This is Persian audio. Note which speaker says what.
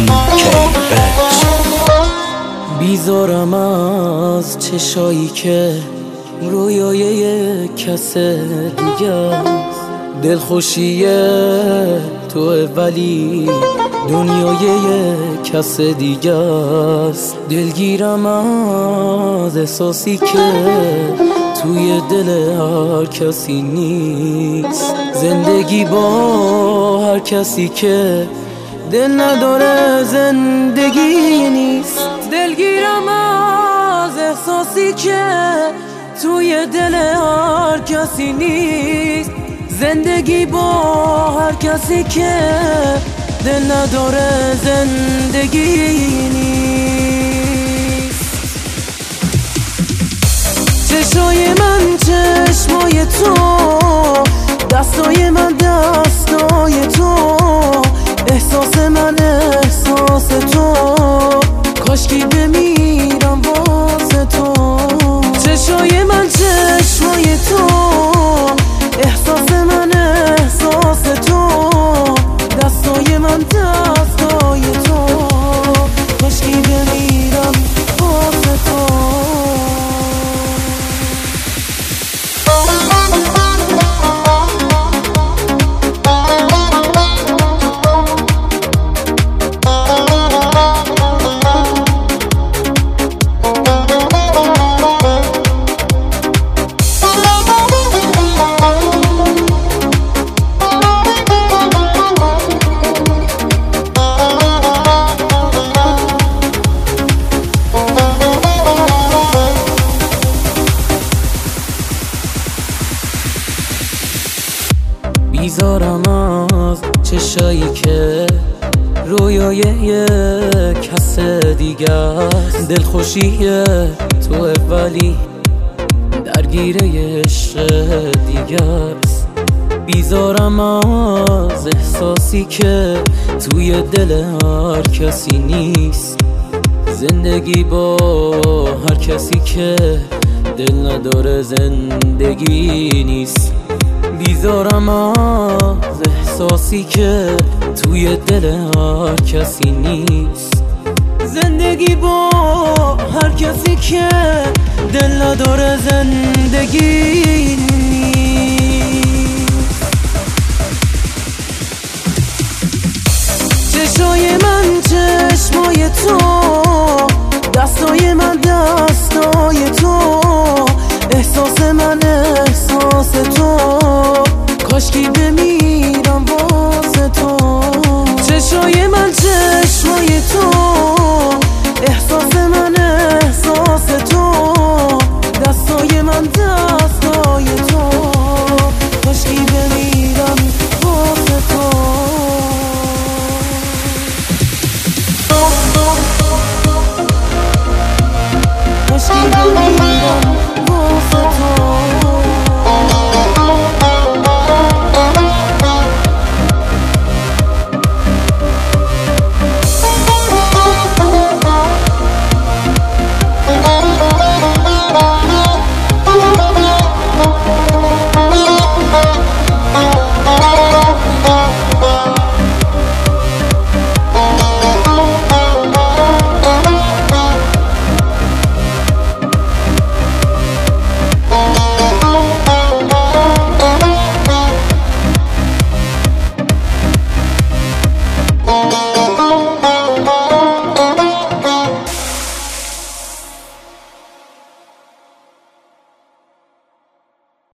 Speaker 1: بیزارم از چشایی که رویای یک کس دیگه است. دلخوشی تو ولی دنیای یک کس دیگه است. دلگیرم از احساسی که توی دل هر کسی نیست. زندگی با هر کسی که دل نداره زندگی نیست. دلگیرم از احساسی که توی دل هر کسی نیست. زندگی با هر کسی که دل نداره زندگی نیست. چشای من چشمای تو، دستای من دستای تو، احساس من احساس تو، کاشکی بمیرم واسه تو. چشای من چشمای تو، احساس من احساس تو، دستای من دستای تو، کاشکی بمیرم واسه تو. بیزارم از چشایی که رویای یک کس دیگه است. دلخوشی تو ولی درگیر عشق دیگه است. بیزارم از احساسی که توی دل هر کسی نیست. زندگی با هر کسی که دل نداره زندگی نیست. بیزارم از احساسی که توی دل هر کسی نیست. زندگی با هر کسی که دل نداره زندگی نیست. چشای من چشمای تو، دستای من دستای تو، احساس من احساس تو، کاشکی بمیرم واسه تو. چشای من چشمای تو، احساس من احساس تو، دستای من دستای تو، کاشکی بمیرم واسه تو. کاشکی بمیرم